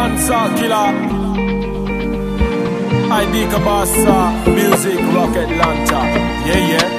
dancer killer. ID Kabasa, music, rocket launcher. Yeah, yeah.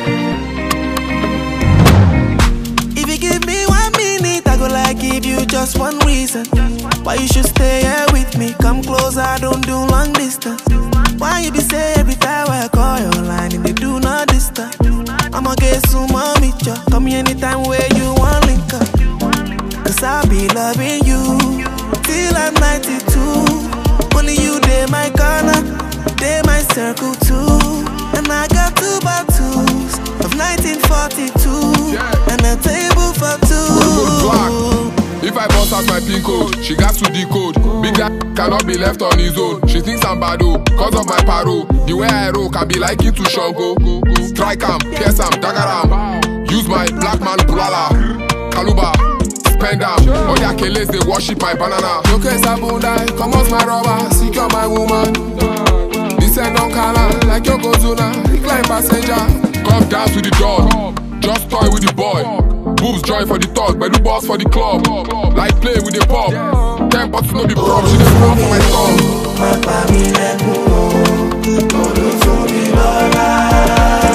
If you give me 1 minute, I go like give you just one reason why you should stay here with me. Come close, I don't do long distance. Why you be say every time I call your line and they do not disturb? I'ma get some more meet ya. Come here anytime where you want link up. Cause I'll be loving you till I'm 92. Only you, they my corner, they my circle too. And I got 2 bottles of 1942 and a table for 2. If I bust out my pin code, she got to decode. Big guy cannot be left on his own. She thinks I'm bad, cause of my paro. The way I roll can be like it to Shango. Strike am, pierce am, dagger am. Use my black man bulala, kaluba, spend am. All their keles, they worship my banana. Okay, Sabundai, come out my rubber, secure my woman. This ain't no color, like Yokozuna, recline passenger. Come down to the door, just toy with the boy. Boobs join for the talk, but the boss for the club. Like play with the pop. 10 bucks no be prop, she just run for my tongue.